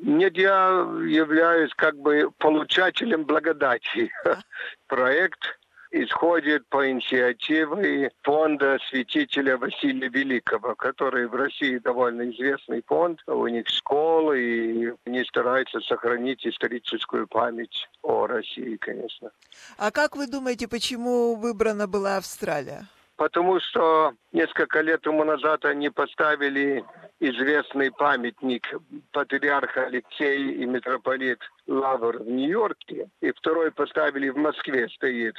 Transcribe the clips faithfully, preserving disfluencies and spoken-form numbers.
Нет, я являюсь как бы получателем благодати. Проект исходит по инициативе фонда святителя Василия Великого, который в России довольно известный фонд. У них школы, и они стараются сохранить историческую память о России, конечно. А как вы думаете, почему выбрана была Австралия? Потому что несколько лет тому назад они поставили известный памятник патриарха Алексея и митрополит Лавр в Нью-Йорке, и второй поставили в Москве, стоит.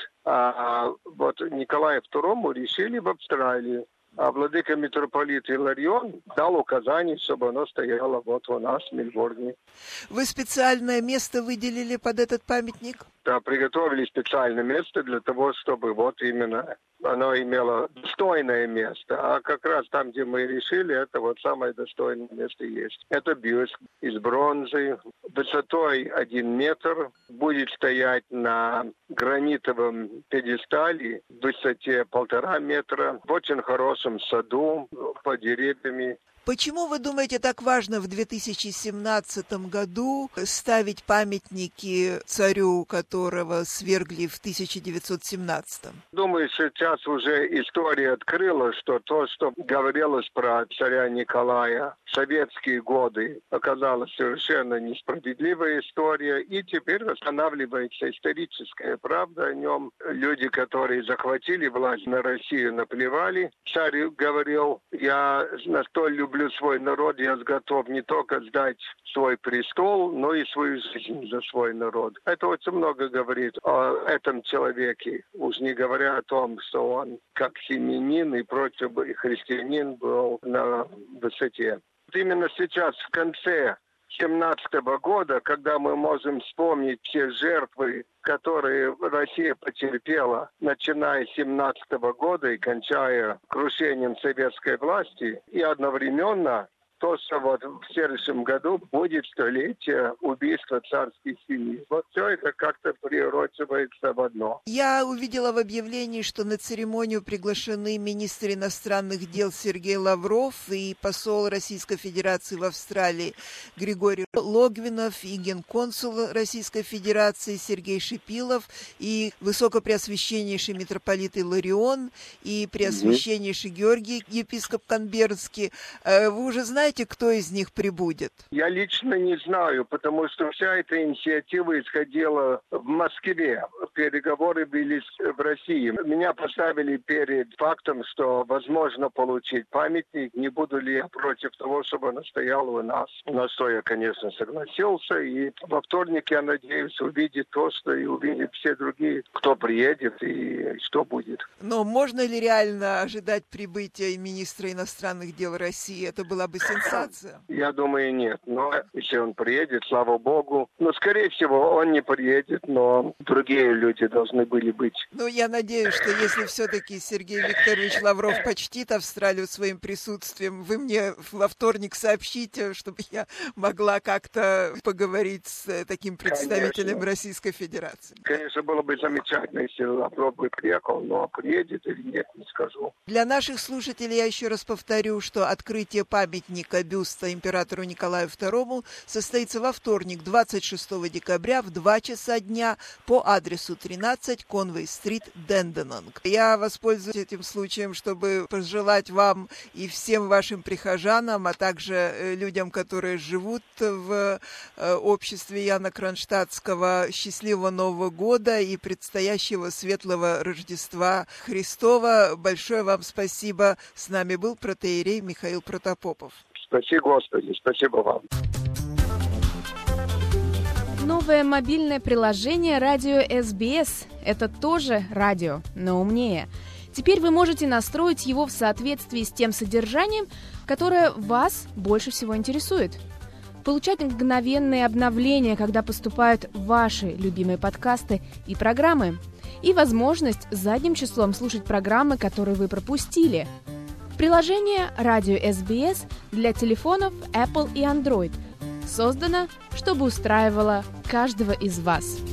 А вот Николаю второму решили в Австралии. А владыка митрополит Иларион дал указание, чтобы оно стояло вот у нас в Мельбурне. Вы специальное место выделили под этот памятник? Да, приготовили специальное место для того, чтобы вот именно оно имело достойное место. А как раз там, где мы решили, это вот самое достойное место есть. Это бюст из бронзы, высотой один метр, будет стоять на гранитовом пьедестале в высоте полтора метра, в очень хорошем саду, под деревьями. Почему, вы думаете, так важно в две тысячи семнадцатом году ставить памятники царю, которого свергли в тысяча девятьсот семнадцатом? Думаю, сейчас уже история открыла, что то, что говорилось про царя Николая в советские годы, оказалась совершенно несправедливая история, и теперь восстанавливается историческая правда о нем. Люди, которые захватили власть на Россию, наплевали. Царь говорил: я настолько люблю люблю свой народ, я готов не только сдать свой престол, но и свою жизнь за свой народ. Это очень много говорит о этом человеке, уж не говоря о том, что он как семьянин и против и христианин был на высоте. Именно сейчас, в конце семнадцатого года, когда мы можем вспомнить все жертвы, которые Россия потерпела, начиная с семнадцатого года и кончая крушением советской власти, и одновременно то, что вот в следующем году будет столетие убийства царской семьи. Вот все это как-то приурочивается в одно. Я увидела в объявлении, что на церемонию приглашены министр иностранных дел Сергей Лавров и посол Российской Федерации в Австралии Григорий Логвинов, и генконсул Российской Федерации Сергей Шипилов, и высокопреосвященнейший митрополит Иларион, и преосвященнейший Георгий, епископ Канбернский. Вы уже знаете, кто из них прибудет? Я лично не знаю, потому что вся эта инициатива исходила в Москве. Переговоры велись в России. Меня поставили перед фактом, что возможно получить памятник. Не буду ли я против того, чтобы он стоял у нас. На что я, конечно, согласился. И во вторник, я надеюсь, увидеть то, что и увидят все другие, кто приедет и что будет. Но можно ли реально ожидать прибытия министра иностранных дел России? Это была бы сенсация. Я думаю, нет. Но если он приедет, слава богу. Но, скорее всего, он не приедет, но другие люди должны были быть. Ну, я надеюсь, что если все-таки Сергей Викторович Лавров почтит Австралию своим присутствием, вы мне во вторник сообщите, чтобы я могла как-то поговорить с таким представителем Конечно. Российской Федерации. Конечно, было бы замечательно, если Лавров бы приехал, но приедет или нет, не скажу. Для наших слушателей я еще раз повторю, что открытие памятника бюста императору Николаю второму состоится во вторник, двадцать шестого декабря в два часа дня по адресу тринадцать Конвей-стрит, Денденонг. Я воспользуюсь этим случаем, чтобы пожелать вам и всем вашим прихожанам, а также людям, которые живут в обществе Яна Кронштадтского, счастливого Нового года и предстоящего светлого Рождества Христова. Большое вам спасибо. С нами был протоиерей Михаил Протопопов. Спасибо, Господи, спасибо вам. Новое мобильное приложение «Радио эс би эс» — это тоже радио, но умнее. Теперь вы можете настроить его в соответствии с тем содержанием, которое вас больше всего интересует. Получать мгновенные обновления, когда поступают ваши любимые подкасты и программы. И возможность задним числом слушать программы, которые вы пропустили. Приложение «Радио эс би эс» для телефонов Apple и Android создано, чтобы устраивало каждого из вас.